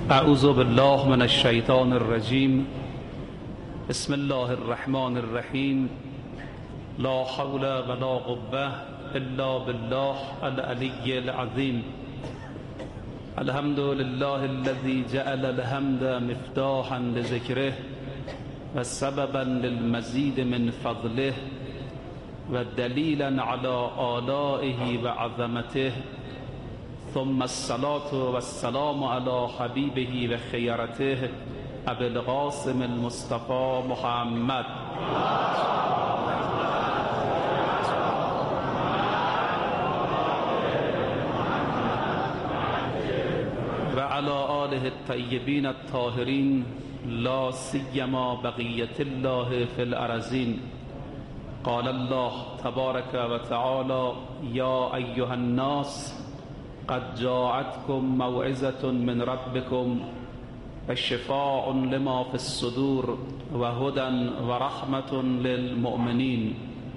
اعوذ بالله من الشیطان الرجیم. بسم الله الرحمن الرحیم. لا حول ولا قوة الا بالله العلی العظیم. الحمد لله الذي جعل الحمد مفتاحا لذكره وسببا للمزيد من فضله ودليلا على آلائه وعظمته، ثم الصلاة والسلام على حبيبه وخيرته أبي القاسم المصطفى محمد وعلى آله الطيبين الطاهرين، لا سيما بقية الله في الأرضين. قال الله تبارك وتعالى: يا أيها الناس قد جاءتكم موعظة من ربكم وشفاء لما في الصدور وهدى ورحمة للمؤمنين.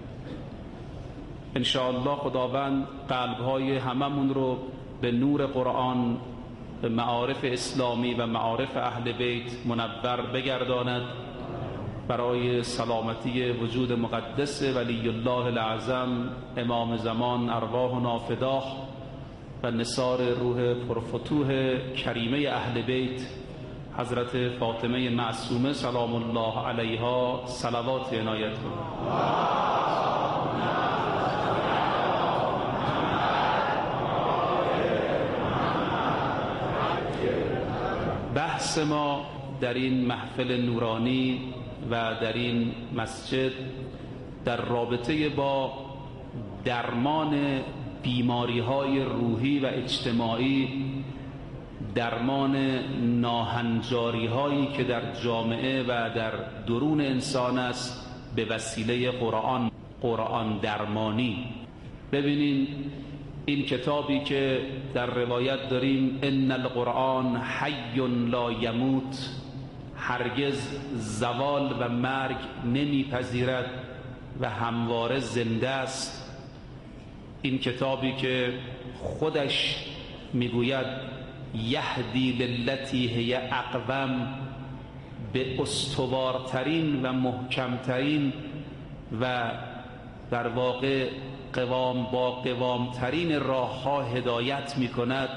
ان شاء الله خداوند قلب‌های هممون رو به نور قرآن، به معارف اسلامی و معارف اهل بیت منور بگرداند، برای سلامتی وجود مقدس ولی الله العظم امام زمان ارواحنا فداه و نثار روح پرفتوح کریمه اهل بیت حضرت فاطمه معصومه سلام الله علیها صلوات عنایت کنید. بحث ما در این محفل نورانی و در این مسجد در رابطه با درمان بیماری‌های روحی و اجتماعی، درمان ناهنجاری‌هایی که در جامعه و در درون انسان است به وسیله قرآن درمانی. ببینین این کتابی که در روایت داریم ان القرآن حی لا یموت، هرگز زوال و مرگ نمیپذیرد و همواره زنده است. این کتابی که خودش میگوید یهدی للتی هی اقوم، به استوارترین و محکمترین و در واقع با قوامترین راهها هدایت میکند.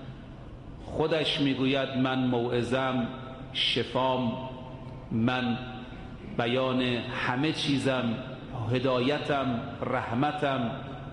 خودش میگوید من موعظم، شفام، من بیان همه چیزم، هدایتم، رحمتم،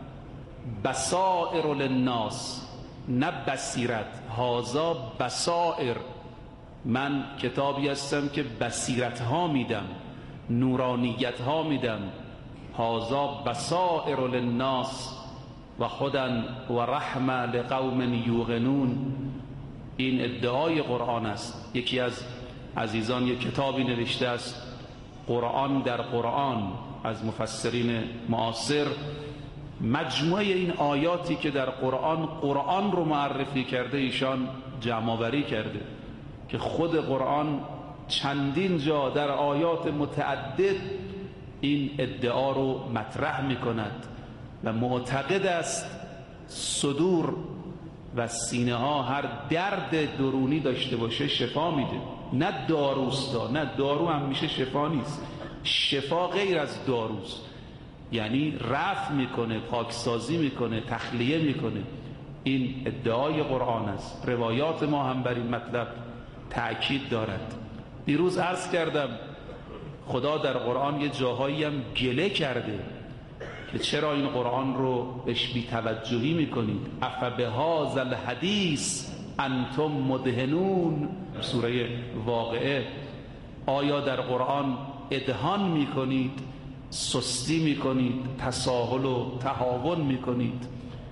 بصائر للناس، نه بصیرت، هازا بصائر. من کتابی هستم که بصیرت ها میدم، نورانیت ها میدم. هازا بصائر للناس و خودن و رحمه لقوم یوقنون. این ادعای قرآن است. یکی از عزیزان یک کتابی نوشته است قرآن در قرآن، از مفسرین معاصر، مجموعه این آیاتی که در قرآن رو معرفی کرده ایشان جمع‌آوری کرده که خود قرآن چندین جا در آیات متعدد این ادعا رو مطرح می کند و معتقد است صدور و سینه ها هر درد درونی داشته باشه شفا میده. نه داروستا، نه دارو هم میشه شفا نیست. شفا غیر از داروست، یعنی رفع میکنه، پاکسازی میکنه، تخلیه میکنه. این ادعای قرآن است. روایات ما هم بر این مطلب تأکید دارد. دیروز عرض کردم خدا در قرآن یه جاهایی هم گله کرده که چرا این قرآن رو بهش بی توجهی میکنید. افبهذا الحدیث انتم مدهنون، سوره واقعه. آیا در قرآن ادهان میکنید، سستی میکنید، تساهل و تهاون میکنید؟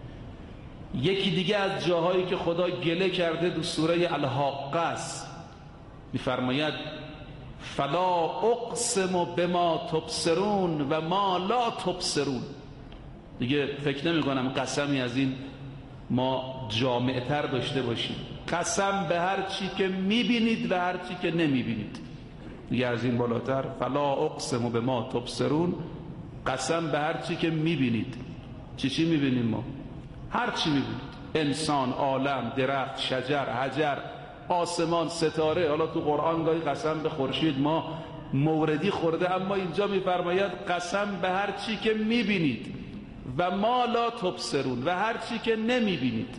یکی دیگه از جاهایی که خدا گله کرده دو سوره الحاقه است، میفرماید فلا اقسم بما تبصرون و ما لا تبصرون. دیگه فکر نمی کنم قسمی از این ما جامعتر داشته باشیم. قسم به هر چی که میبینید و هر چی که نمیبینید. دیگه از این بالاتر فلا اقسم بما تبصرون، قسم به هر چی که میبینید. چی میبینیم ما؟ هر چی میبینید، انسان، عالم، درخت، شجر، حجر، آسمان، ستاره. حالا تو قرآن گاهی قسم به خورشید ما موردی خورده، اما اینجا میفرماید قسم به هر چی که میبینید و ما لا تبصرون، و هر چی که نمیبینید.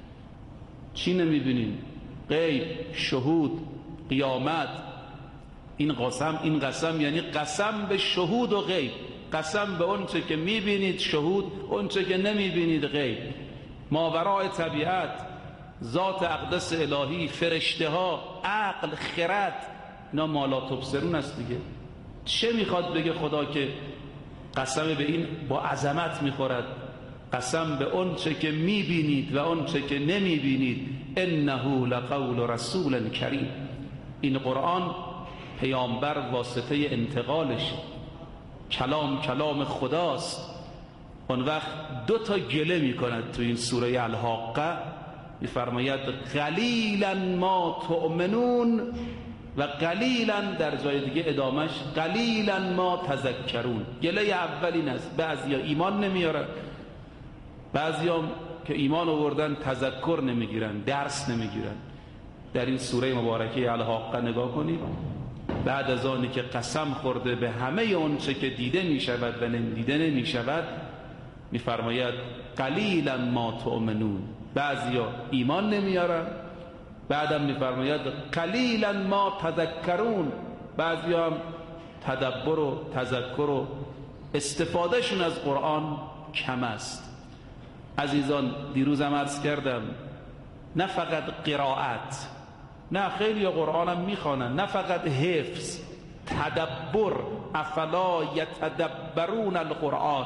چی نمیبینید؟ غیب، شهود، قیامت. این قسم یعنی قسم به شهود و غیب، قسم به اون چه که میبینید شهود، اون چه که نمیبینید غیب. ماورای طبیعت، ذات اقدس الهی، فرشته ها، عقل، خرد، اینا ما لا تبصرون است دیگه. چه میخواد بگه خدا که قسم به این با عظمت میخورد؟ قسم به اون چه که میبینید و اون چه که نمیبینید. انه لقول رسول کریم. این قرآن پیامبر واسطه انتقالش، کلام خداست. اون وقت دو تا گله میکند تو این سوره الحاقه، میفرماید قلیلا ما تؤمنون و قلیلا، در جای دیگه ادامش قلیلا ما تذکرون. گله اول این است، بعضیا ایمان نمیارن، بعضیا که ایمان آوردن تذکر نمیگیرن، درس نمیگیرن. در این سوره مبارکه الحاقه نگاه کنید، بعد از آنی که قسم خورده به همه اون چه که دیده میشود و دیده نمیشود، میفرماید قلیلا ما تؤمنون. بعضیا ایمان نمیارن، بعدم میفرماید قلیلا ما تذکرون. بعضیا هم تدبر و تذکر و استفادهشون از قرآن کم است. عزیزان، دیروزم عرض کردم نه فقط قرائت، نه خیلی قرآنم میخوانن، نه فقط حفظ، تدبر. افلا یتدبرون القرآن.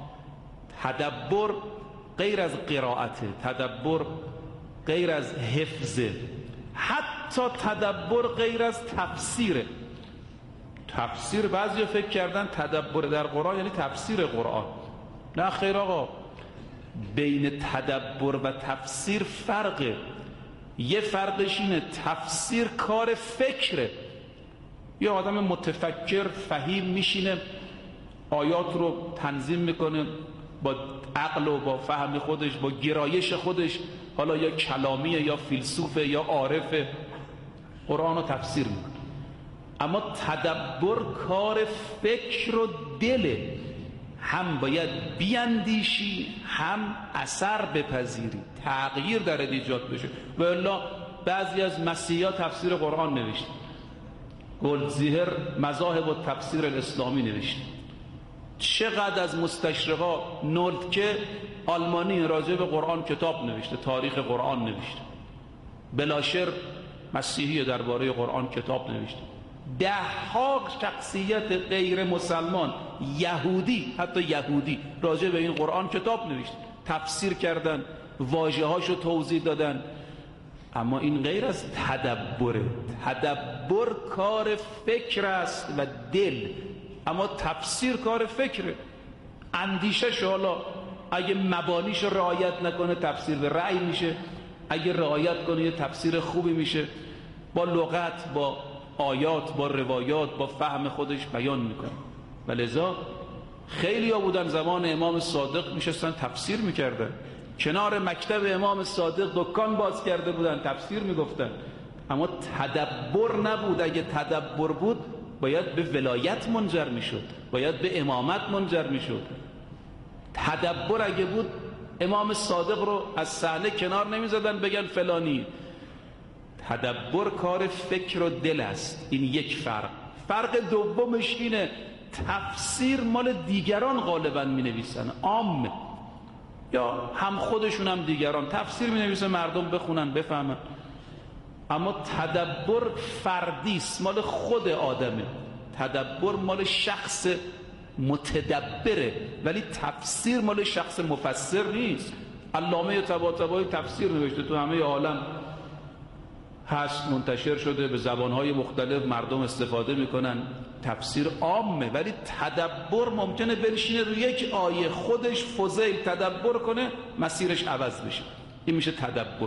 تدبر غیر از قرائته، تدبر غیر از حفظه، حتی تدبر غیر از تفسیره. تفسیر، بعضی فکر کردن تدبر در قرآن یعنی تفسیر قرآن. نه خیر آقا، بین تدبر و تفسیر فرقه. یه فرقش اینه تفسیر کار فکره، یه آدم متفکر فهیم میشینه آیات رو تنظیم میکنه با عقل و با فهم خودش، با گرایش خودش، حالا یا کلامیه یا فیلسوفه یا عارفه، قرآن رو تفسیر میکنه. اما تدبر کار فکر و دله، هم باید بیاندیشی، هم اثر بپذیری، تغییر در ایجاد بشه. و الا بعضی از مسیحا تفسیر قرآن نوشت، گلدزیهر مذاهب و تفسیر الاسلامی نوشت. چقدر از مستشرقا، نولتکه آلمانی راجع به قرآن کتاب نوشته، تاریخ قرآن نوشته. بلاشر مسیحی درباره قرآن کتاب نوشته. ده ها شخصیت غیر مسلمان، یهودی، حتی یهودی، راجع به این قرآن کتاب نوشته، تفسیر کردن، واژه هاشو توضیح دادن. اما این غیر از تدبره. تدبر کار فکر است و دل، اما تفسیر کار فکره. اندیشش حالا اگه مبانیش رعایت نکنه تفسیر به رأی میشه، اگه رعایت کنه یه تفسیر خوبی میشه، با لغت، با آیات، با روایات، با فهم خودش بیان میکنه. و لذا خیلی ها بودن زمان امام صادق میشستن تفسیر میکردن، کنار مکتب امام صادق دکان باز کرده بودن تفسیر میگفتن. اما تدبر نبود. اگه تدبر بود باید به ولایت منجر میشد، باید به امامت منجر میشد. تدبر اگه بود امام صادق رو از صحنه کنار نمیزدن بگن فلانی. تدبر کار فکر و دل است. این یک فرق. فرق دومش اینه تفسیر مال دیگران غالبا می نویسن، عام، یا هم خودشون هم دیگران تفسیر می نویسن مردم بخونن بفهمن. اما تدبر فردیست، مال خود آدمه. تدبر مال شخص متدبره، ولی تفسیر مال شخص مفسر نیست. علامه طباطبایی تفسیر نوشته، تو همه عالم هست، منتشر شده، به زبانهای مختلف مردم استفاده میکنن. تفسیر عامه، ولی تدبر ممکنه بنشینه روی یک آیه خودش فضیل تدبر کنه مسیرش عوض بشه. این میشه تدبر.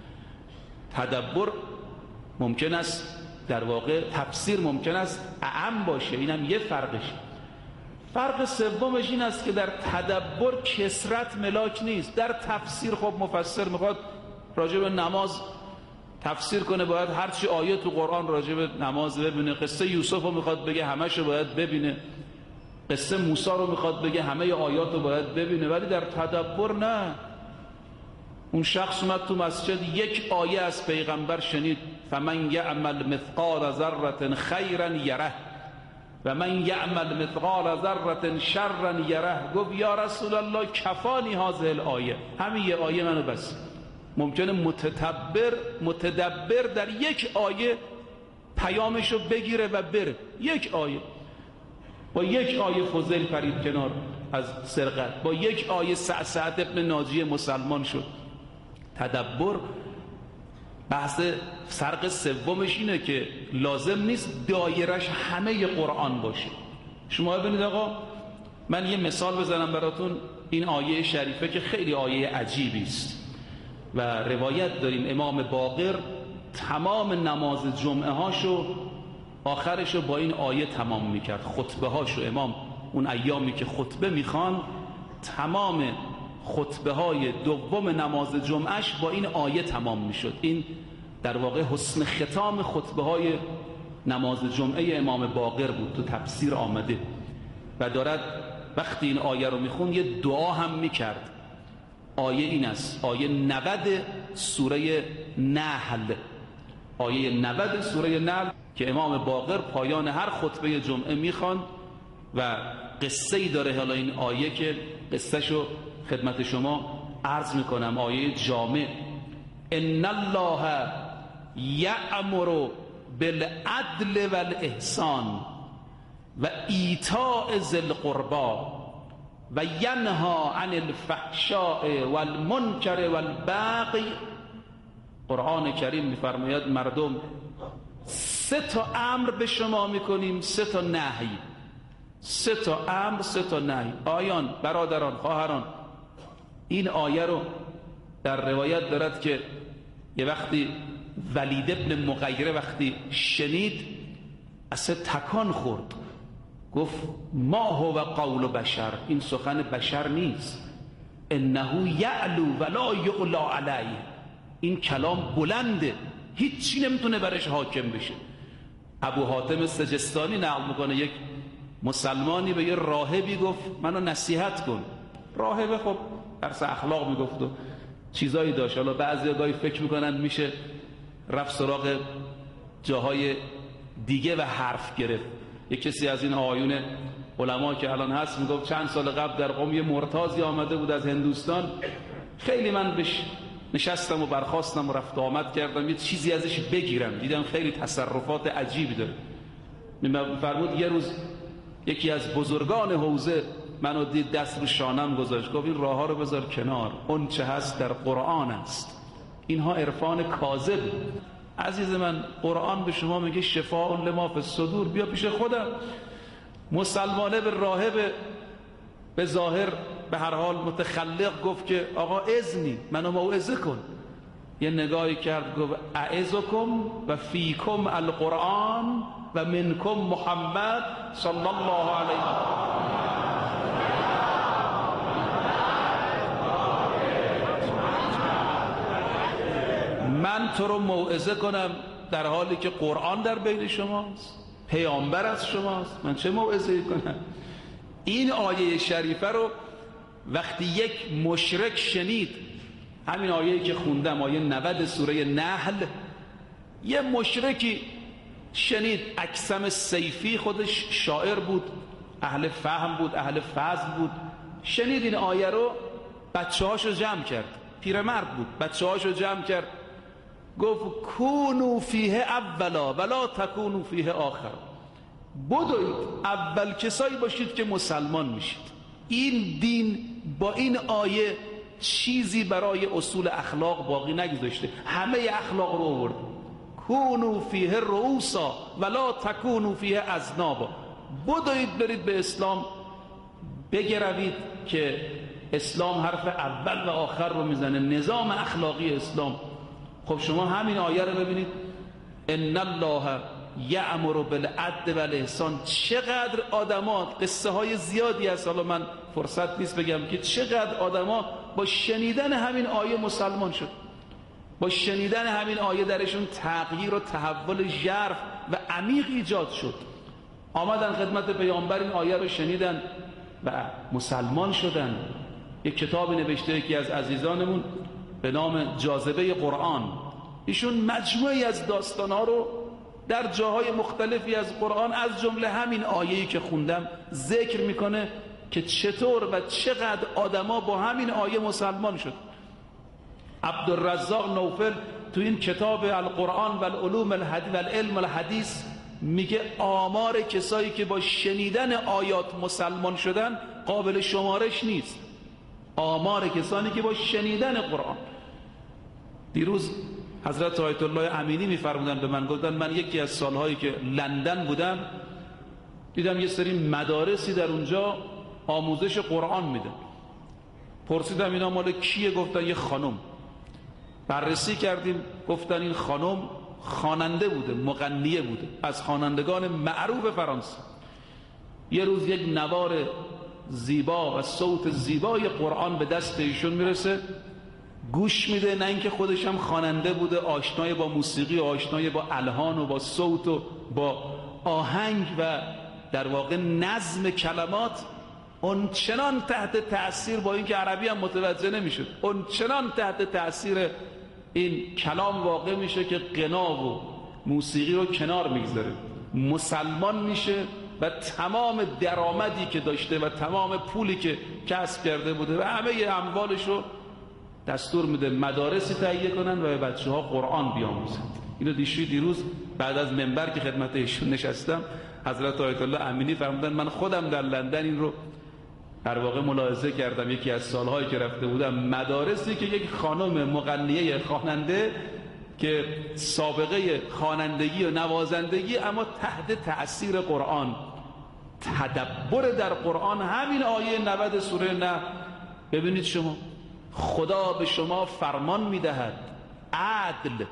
تدبر ممکن است، در واقع تفسیر ممکن است اعم باشه، اینم یه فرقش. فرق سومش این است که در تدبر کثرت ملاک نیست. در تفسیر خب مفسر میخواد راجع به نماز تفسیر کنه باید هرچی آیه تو قرآن راجع به نماز ببینه، قصه یوسف رو میخواد بگه همه‌شو باید ببینه، قصه موسی رو میخواد بگه همه آیات رو باید ببینه، ولی در تدبر نه. اون شخص اومد تو مسجد یک آیه از پیغمبر شنید، فمن یعمل مثقال ذره خیرا یره و من یعمل مثقال ذره شرا یره. گفت یا رسول الله کفانی هذه الآیه، همین یه آیه منو بس. ممکنه متدبر در یک آیه پیامشو بگیره و بره. یک آیه، با یک آیه فضیل پرید کنار از سرقت، با یک آیه سعد ابن ناجی مسلمان شد. تدبر بحث فرق سومش اینه که لازم نیست دایرش همه قرآن باشه. شما ببینید آقا، من یه مثال بزنم براتون. این آیه شریفه که خیلی آیه عجیبی است و روایت داریم امام باقر تمام نماز جمعه هاشو آخرشو با این آیه تمام میکرد. خطبه هاشو امام اون ایامی که خطبه میخوان، تمام خطبه های دوم نماز جمعهش با این آیه تمام میشد. این در واقع حسن ختام خطبه های نماز جمعه امام باقر بود، تو تفسیر آمده. و دارد وقتی این آیه رو میخون یه دعا هم میکرد. آیه این است، آیه 90 سوره نحل، آیه 90 سوره نحل که امام باقر پایان هر خطبه جمعه میخوان و قصه ای داره. حالا این آیه که قصهشو خدمت شما عرض میکنم، آیه جامع: ان الله یأمر بالعدل والاحسان و ایتاء ذی القربی و ینها عن الفحشاء والمنکر والبغی. قرآن کریم میفرماید مردم 3 تا امر به شما میکنیم، 3 تا نهی. 3 تا امر، 3 تا نهی. آیان، برادران، خواهران، این آیه رو در روایت دارد که یه وقتی ولید ابن مغیره وقتی شنید اصلا تکان خورد، گفت ما هو قول بشر، این سخن بشر نیست. انه یعلو ولا یعلا علیه، این کلام بلنده، هیچی نمیتونه برش حاکم بشه. ابو حاتم سجستانی نقل میکنه یک مسلمانی به یه راهبی گفت منو نصیحت کن. راهب خب درس اخلاق میگفت و چیزایی داشت. حالا بعضی گاهی فکر میکنن میشه رفت سراغ جاهای دیگه و حرف گرفت. یک کسی از این آقایون علما که الان هست میگفت چند سال قبل در قم یه مرتازی آمده بود از هندوستان، خیلی من بهش نشستم و برخاستم و رفت آمد کردم یه چیزی ازش بگیرم، دیدم خیلی تصرفات عجیبی داره. میفرمود یه روز یکی از بزرگان حوزه منو دید، دست رو شانم گذاشت، گفت این راه ها رو بذار کنار، اون چه هست در قرآن است. اینها عرفان کاذب. عزیز من، قرآن به شما میگه شفاء لما فی الصدور. بیا پیش خودم. مسلمانه به راهب به ظاهر به هر حال متخلق گفت که آقا اذنی منو موعظه کن. یه نگاهی کرد گفت اعظکم و فیکم القرآن و منکم محمد صلی الله علیه. من تو رو موعظه کنم در حالی که قرآن در بین شماست، پیامبر از شماست، من چه موعظه‌ای کنم؟ این آیه شریفه رو وقتی یک مشرک شنید، همین آیه‌ای که خوندم، آیه 90 سوره نحل، یه مشرکی شنید، اکثم سیفی، خودش شاعر بود، اهل فهم بود، اهل فضل بود، شنید این آیه رو، بچه‌هاشو جمع کرد، پیرمرد بود، بچه‌هاشو جمع کرد، گفت کونوا فیه اولا ولا تکونوا فیه آخر. بدوید اول کسایی باشید که مسلمان میشید. این دین با این آیه چیزی برای اصول اخلاق باقی نگذاشته، همه اخلاق رو آورد. کونوا فیه رؤوسا ولا تکونوا فیه اذنابا. بدوید برید به اسلام بگروید که اسلام حرف اول و آخر رو میزنه، نظام اخلاقی اسلام. خب شما همین آیه رو ببینید، ان الله یأمر بالعدل والاحسان. چقدر آدما، قصه های زیادی هست، حالا من فرصت نیست بگم که چقدر آدما با شنیدن همین آیه مسلمان شد، با شنیدن همین آیه درشون تغییر و تحول ژرف و عمیق ایجاد شد. آمدن خدمت پیامبر، این آیه رو شنیدن و مسلمان شدن. یک کتابی نوشته یکی از عزیزانمون به نام جاذبه قرآن. ایشون مجموعی از داستانها رو در جاهای مختلفی از قرآن از جمله همین آیه‌ای که خوندم ذکر میکنه که چطور و چقدر آدما با همین آیه مسلمان شد. عبدالرزاق نوفل تو این کتاب القرآن و العلوم الحدیث و العلم الحدیث میگه آمار کسایی که با شنیدن آیات مسلمان شدن قابل شمارش نیست. آمار کسانی که با شنیدن قرآن. دیروز حضرت آیت الله امینی میفرمودن به من، گفتن من یکی از سالهایی که لندن بودم دیدم یه سری مدارسی در اونجا آموزش قرآن میدن. پرسیدم اینا مال کیه؟ گفتن یه خانم. بررسی کردیم، گفتن این خانم خواننده بوده، مغنیه بوده، از خوانندگان معروف فرانسه. یه روز یک نوار زیبا و صوت زیبای قرآن به دست ایشون میرسه، گوش میده، نه اینکه خودش هم خواننده بوده، آشنای با موسیقی و آشنای با الحان و با صوت و با آهنگ و در واقع نظم کلمات، اون چنان تحت تأثیر، با اینکه عربی هم متوجه نمیشد، اون چنان تحت تأثیر این کلام واقع میشه که غنا و موسیقی رو کنار میگذاره، مسلمان میشه و تمام درآمدی که داشته و تمام پولی که کسب کرده بوده و همه اموالش رو دستور میده مدارسی تهیه کنن و به بچه‌ها قرآن بیاموزند. اینو دیروز بعد از منبر که خدمت ایشون نشستم، حضرت آیت الله امینی فرمودن من خودم در لندن این رو در واقع ملاحظه کردم. یکی از سالهایی که رفته بودم، مدارسی که یک خانم مغنیه خواننده که سابقه خوانندگی و نوازندگی اما تحت تأثیر قرآن، تدبر در قرآن. همین آیه 90 سوره نه، ببینید شما خدا به شما فرمان میدهد عدل،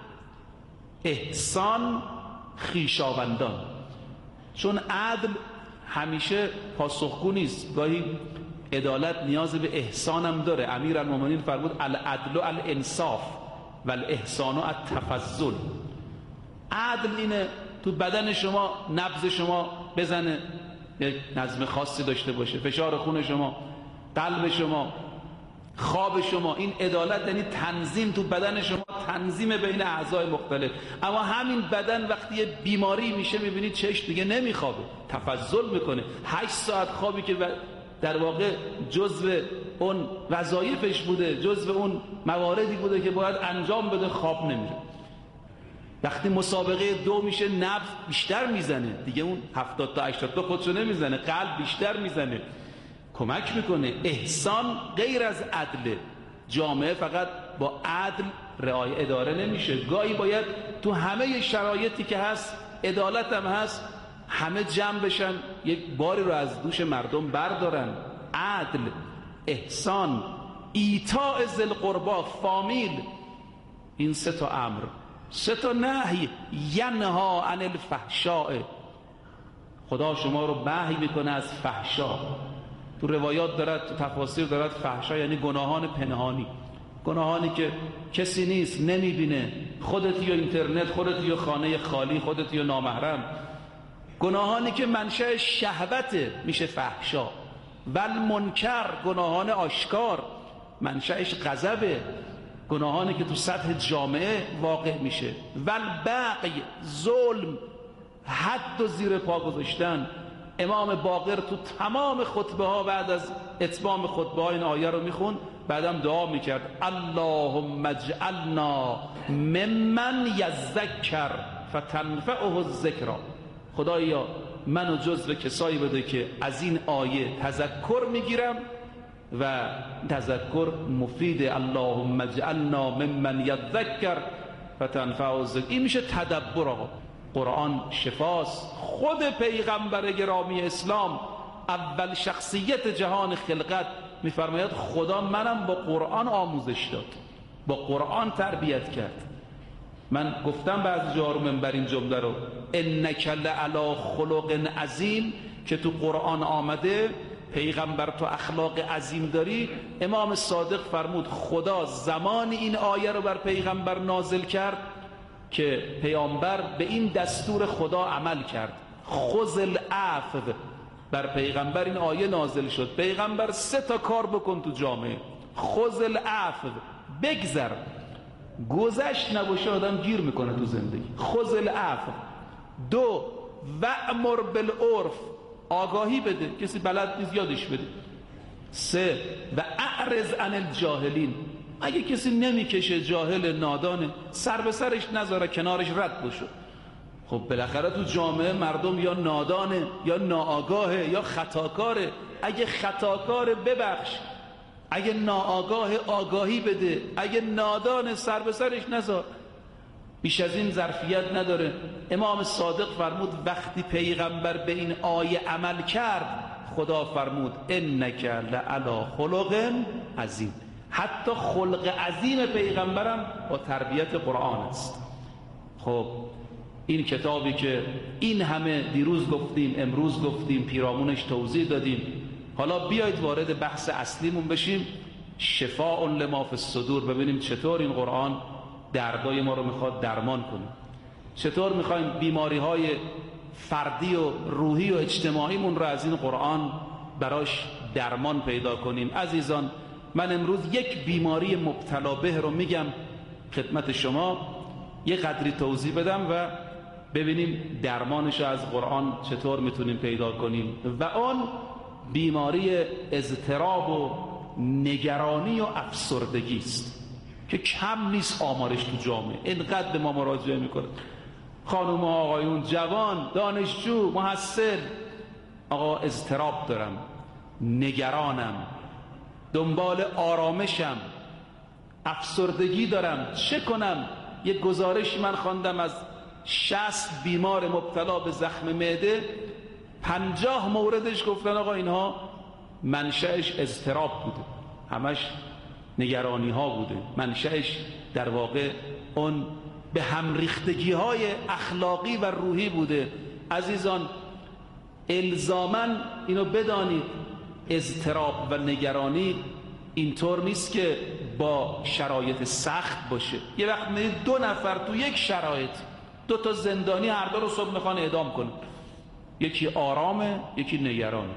احسان، خویشاوندان. چون عدل همیشه پاسخگو نیست، گاهی عدالت نیاز به احسان هم داره. امیرالمومنین فرمود العدل الانصاف و الاحسان التفضل. عدل اینه تو بدن شما نبض شما بزنه، یک نظم خاصی داشته باشه، فشار خون شما، قلب شما، خواب شما. این عدالت یعنی تنظیم تو بدن شما، تنظیم بین اعضای مختلف. اما همین بدن وقتی یه بیماری میشه میبینید چشم دیگه نمیخوابه، تفضل میکنه. 8 ساعت خوابی که در واقع جزو اون وظایفش بوده، جزو اون مواردی بوده که باید انجام بده، خواب نمیره. وقتی مسابقه 2 میشه نبض بیشتر میزنه دیگه، اون 70 تا 80 تا خودشو نمیزنه، قلب بیشتر میزنه، کمک میکنه. احسان غیر از عدل. جامعه فقط با عدل اداره نمیشه، گاهی باید تو همه شرایطی که هست عدالت هم هست، همه جمع بشن یک باری رو از دوش مردم بردارن. عدل، احسان، ایتاء ذی القربی، فامیل. این 3 تا امر، 3 تا نهی. ینها عن الفحشاء، خدا شما رو نهی میکنه از فحشا. تو روایات دارد، تو تفاسیر دارد، فحشا یعنی گناهان پنهانی، گناهانی که کسی نیست نمیبینه، خودت یا اینترنت، خودت یا خانه خالی، خودت یا نامحرم. گناهانی که منشأ شهوته میشه فحشا. والمنکر، گناهان آشکار منشأش غضبه، گناهانی که تو سطح جامعه واقع میشه. والبغی، ظلم، حد و زیر پا گذاشتن. امام باقر تو تمام خطبه ها بعد از اتمام خطبه ها این آیه رو میخوند، بعدم دعا میکرد اللهم اجعلنا ممن یذکر فتنفعه الذکری. خدایا منو جزو کسایی بده که از این آیه تذکر میگیرم و تذکر مفید. اللهم اجعلنا ممن یذکر فتنفعه الذکری. این میشه تدبر. آقا قرآن شفاست. خود پیغمبر گرامی اسلام، اول شخصیت جهان خلقت، میفرماید خدا منم با قرآن آموزش داد، با قرآن تربیت کرد. من گفتم بعضی جاها رو منبر این جمله رو، انک لعلی خلق عظیم، که تو قرآن آمده پیغمبر تو اخلاق عظیم داری، امام صادق فرمود خدا زمان این آیه رو بر پیغمبر نازل کرد که پیامبر به این دستور خدا عمل کرد. خذ العفو، بر پیغمبر این آیه نازل شد پیغمبر 3 تا کار بکن تو جامعه. خذ العفو، بگذر، گذشت نباشه آدم گیر میکنه تو زندگی. خذ العفو. 2 وأمر بالعرف، آگاهی بده، کسی بلد نیست یادش بده. 3 و اعرض عن الجاهلین، اگه کسی نمیکشه جاهل نادانه سر به سرش نذاره، کنارش رد بشو. خب بالاخره تو جامعه مردم یا نادانه یا ناآگاهه یا خطاکاره. اگه خطاکاره ببخش، اگه ناآگاه آگاهی بده، اگه نادانه سر به سرش نذار. بیش از این ظرفیت نداره. امام صادق فرمود وقتی پیغمبر به این آیه عمل کرد خدا فرمود انک لعلی خلق عظیم. حتی خلق عظیم پیغمبرم با تربیت قرآن است. خب این کتابی که این همه دیروز گفتیم، امروز گفتیم، پیرامونش توضیح دادیم، حالا بیایید وارد بحث اصلیمون بشیم. شفاء لما فی الصدور، ببینیم چطور این قرآن دردای ما رو میخواد درمان کنه، چطور میخوایم بیماری های فردی و روحی و اجتماعیمون رو از این قرآن براش درمان پیدا کنیم. عزیزان من امروز یک بیماری مبتلا به رو میگم خدمت شما، یه قدری توضیح بدم و ببینیم درمانش رو از قرآن چطور میتونیم پیدا کنیم. و آن بیماری اضطراب و نگرانی و افسردگی است که کم نیست آمارش تو جامعه، اینقدر به ما مراجعه میکنه. خانم و آقایون، جوان، دانشجو، محصل، آقا اضطراب دارم، نگرانم، دنبال آرامشم، افسردگی دارم، چه کنم؟ یک گزارشی من خواندم از 60 بیمار مبتلا به زخم معده 50 موردش گفتن آقا اینها منشأش اضطراب بوده، همش نگرانی ها بوده، منشأش در واقع اون به هم ریختگی های اخلاقی و روحی بوده. عزیزان الزاماً اینو بدانید، اضطراب و نگرانی اینطور نیست که با شرایط سخت باشه. یه وقت میدید 2 نفر تو یک شرایط، 2 تا زندانی هر دو رو صبح میخوان اعدام کنن، یکی آرامه یکی نگرانه.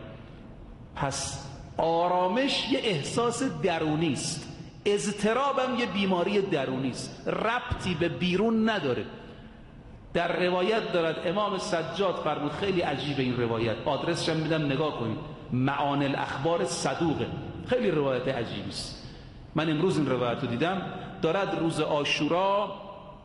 پس آرامش یه احساس درونی است، اضطرابم یه بیماری درونی است، ربطی به بیرون نداره. در روایت دارد امام سجاد فرمود، خیلی عجیبه این روایت، آدرسش هم میدم نگاه کنید، معانی الاخبار صدوقه، خیلی روایت عجیبی است. من امروز این روایت رو دیدم، دارد روز عاشورا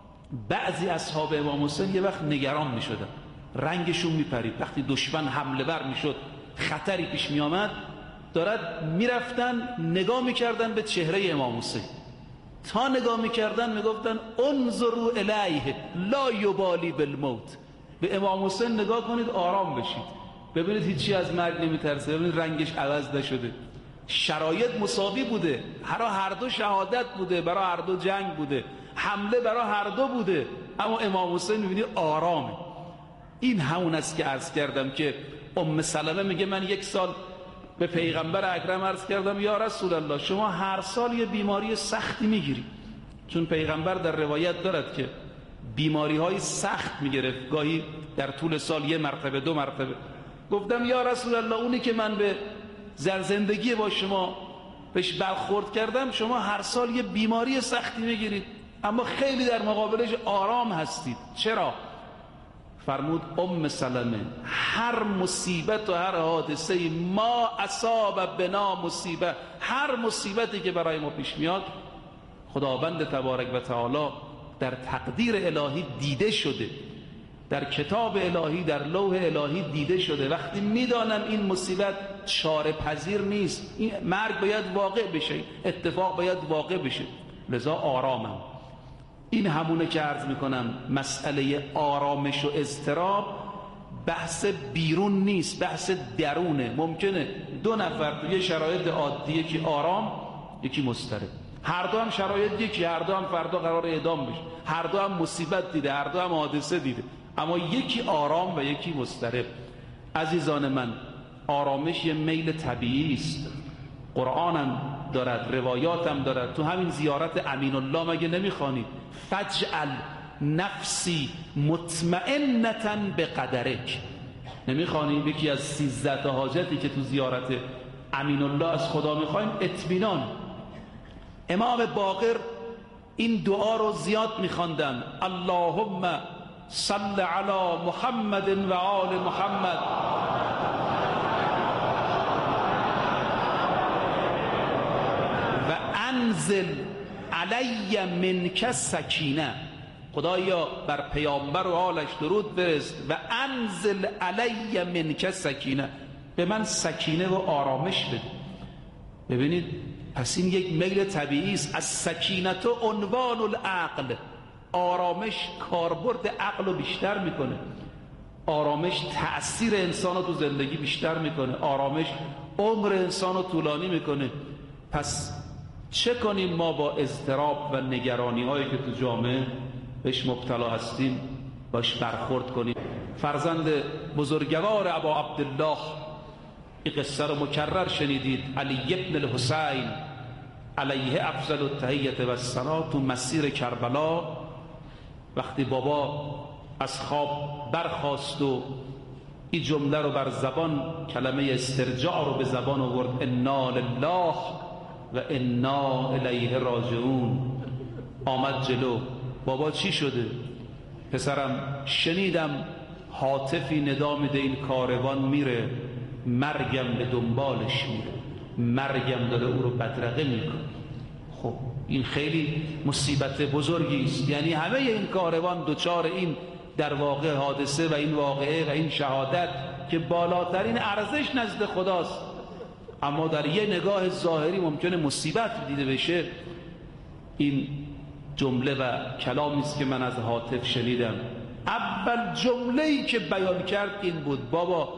بعضی اصحاب امام حسین یه وقت نگران میشدن، رنگشون میپرید، وقتی دشمن حمله ور میشد، خطری پیش میامد، دارد میرفتن نگاه میکردن به چهره امام حسین، تا نگاه میکردن میگفتن انظروا الیه لا یبالی بالموت، به امام حسین نگاه کنید آرام بشید، ببینید هیچی از مرگ نمیترسه، ببینید رنگش عوض نشده. شرایط مساوی بوده، هر دو شهادت بوده، برای هر دو جنگ بوده، حمله برای هر دو بوده، اما امام حسین میبینید آرامه. این همون است که عرض کردم که ام سلمه میگه من 1 سال به پیغمبر اکرم عرض کردم یا رسول الله شما هر سال یه بیماری سختی میگیری، چون پیغمبر در روایت دارد که بیماری های سخت میگرفت، گاهی در طول سال 1 مرتبه 2 مرتبه. گفتم یا رسول الله اونی که من به زندگی با شما بهش برخورد کردم، شما هر سال یه بیماری سختی میگیرید اما خیلی در مقابلش آرام هستید، چرا؟ فرمود ام سلمه هر مصیبت و هر حادثه ما اصاب بنا مصیبه، هر مصیبتی که برای ما پیش میاد خداوند تبارک و تعالی در تقدیر الهی دیده شده، در کتاب الهی، در لوح الهی دیده شده. وقتی میدانم این مصیبت چاره پذیر نیست، این مرگ باید واقع بشه، اتفاق باید واقع بشه، لذا آرامم. این همونه که عرض میکنم مسئله آرامش و اضطراب بحث بیرون نیست، بحث درونه. ممکنه 2 نفر توی شرایط عادی، یکی آرام یکی مضطرب، هر دو هم شرایط یکی، هر دو هم فردا قرار اعدام بشه، هر دو هم مصیبت دیده، هر دو هم حادثه دیده، اما یکی آرام و یکی مضطرب. عزیزان من آرامش یه میل طبیعی است. قرآن هم دارد، روایات هم دارد. تو همین زیارت امین الله مگه نمیخوانید فجعل نفسی مطمئنة بقدرک؟ نمیخوانید یکی از 13 تا حاجتی که تو زیارت امین الله از خدا میخوایم اطمینان؟ امام باقر این دعا رو زیاد میخواندن: اللهم صل علی محمد و آل محمد و انزل علی منک سکینه. خدایا بر پیامبر و آلش درود برست و انزل علی منک سکینه، به من سکینه و آرامش بده. ببینید پس این یک میل طبیعی است. از سکینت و عنوان العقل، آرامش کاربرد عقل رو بیشتر میکنه، آرامش تأثیر انسان رو تو زندگی بیشتر میکنه، آرامش عمر انسان رو طولانی میکنه. پس چه کنیم ما با اضطراب و نگرانی هایی که تو جامعه بهش مبتلا هستیم باش برخورد کنیم؟ فرزند بزرگوار ابا عبدالله، این قصه رو مکرر شنیدید، علی ابن الحسین علیه افضل التحیة و الثنا، تو مسیر کربلا وقتی بابا از خواب برخاست و این جمله رو بر زبان، کلمه استرجاع رو به زبان آورد: انا لله و انا الیه راجعون، آمد جلو. بابا چی شده؟ پسرم شنیدم هاتفی ندا میده این کاروان میره، مرگم به دنبالش میره، مرگم داره او رو بدرقه میکنه. خب این خیلی مصیبت بزرگی است. یعنی همه این کاروان دوچار این در واقع حادثه و این واقعه و این شهادت که بالاترین ارزش نزد خداست، اما در یه نگاه ظاهری ممکنه مصیبت دیده بشه. این جمله و کلامی است که من از هاتف شنیدم. اول جمله‌ای که بیان کرد این بود: بابا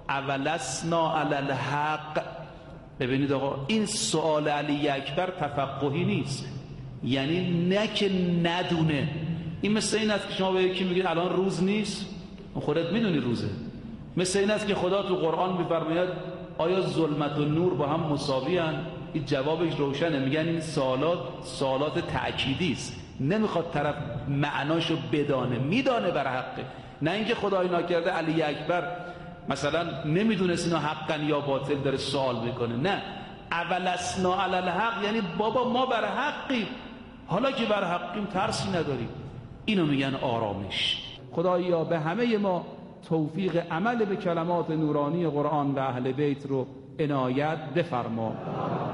اولسنا علی الحق. ببینید آقا، این سؤال علی اکبر تفقهی نیست، یعنی نه که ندونه. این مثل این است که شما به یکی میگید الان روز نیست، خودت میدونی روزه. مثل این است که خدا تو قرآن میفرماید آیا ظلمت و نور با هم مساوی هستند؟ این جوابش روشنه، میگن این سوالات تأکیدی است، نمیخواد طرف معناشو بدانه، میدانه بر حقه. نه اینکه خدای ناکرده علی اکبر مثلا نمیدونست اینا حقا یا باطل داره سوال میکنه. نه، اولسنا علی الحق یعنی بابا ما بر حقیم، حالا که بر حقیم ترسی نداریم. اینو میگن آرامش. خدایا به همه ما توفیق عمل به کلمات نورانی قرآن و اهل بیت رو عنایت بفرما.